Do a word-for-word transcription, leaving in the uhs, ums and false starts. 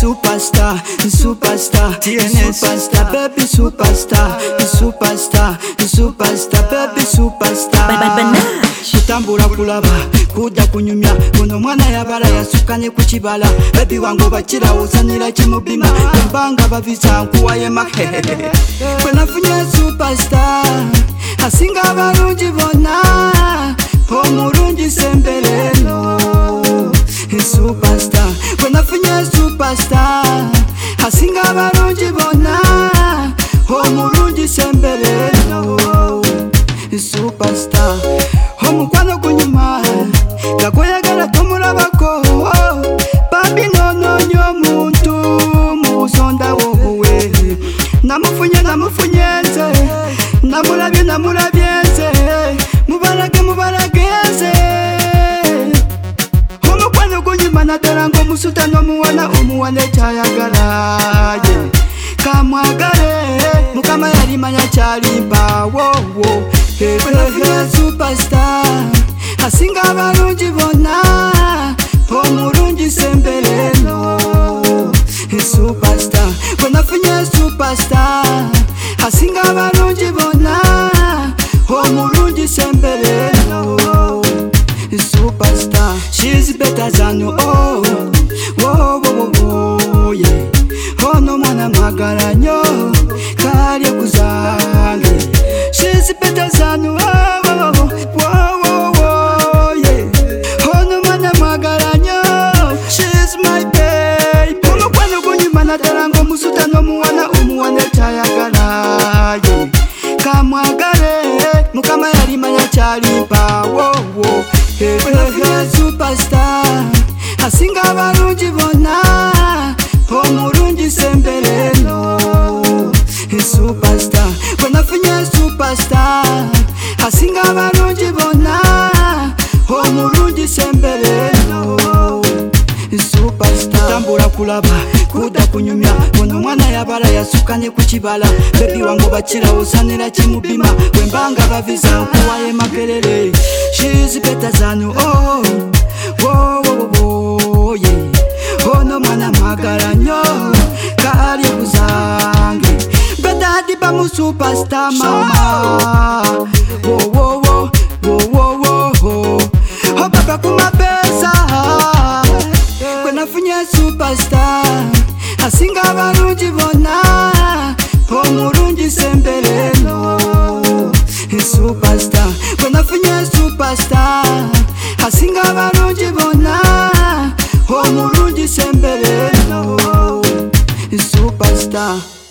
superstar, superstar, superstar, baby superstar, superstar, superstar, baby superstar. Kutambula kulaba kuda kunyumya kuno mwana yabala yasukanye kukibala baby wangu bakira usanira kimubima mbanga bavisa nkuwaye make kwenafunye superstar asinga abalungi bonna omulungi sembereno superstar kwenafunye superstar asinga abalungi bonna omulungi sembereno superstar. Omukwano kunyuma gakweyagala tomulabako babi nononyo omuntu mubusonda wobuwe namufunye namufunye nze namulabye namulabye nze mubalage mubalage nze omukwano kunyuma naddala ng'omusuta n'omuwana omuwana ekyayagala kamwagale mukama yalimanya kyalimbawowo superstar asinga abalungi bonna omulungi sembereno superstar kwenafunye superstar asinga abalungi bonna omulungi sembereno superstar. She's better than you all. Whoa, whoa, whoa, yeah. Ono mwana magala nyo kalye kuzange. She's better than you all. Whoa, whoa, whoa, yeah. Ono mwana magala nyo. She's my baby. Omukwano gunyuma naddala ng'omusuta n'omuwana omuwana ekyayagala yeah. Kamwagale mukama yalimanya kyalimbawowo superstar asinga abalungi bonna omulungi sembereno superstar kwenafunye superstar asinga abalungi bonna omulungi sembereno superstar. Tambula kulaba kuda kunyumya ono mwana yabala yasukanye kukibala baby wangu bakira usanira kimubima wembanga bavisa nkuwaye makerere. She's better than you all. Whoa, whoa, whoa, yeah. Ono mwana magala nyo kali kuzange better diba mu superstar mama. Whoa, whoa, whoa, whoa, whoa, whoa. Oh baba kumapesa kwenafunye superstar asinga abalungi bonna omulungi sembereno superstar kwenafunye superstar asinga abalungi bonna omulungi sembereno superstar.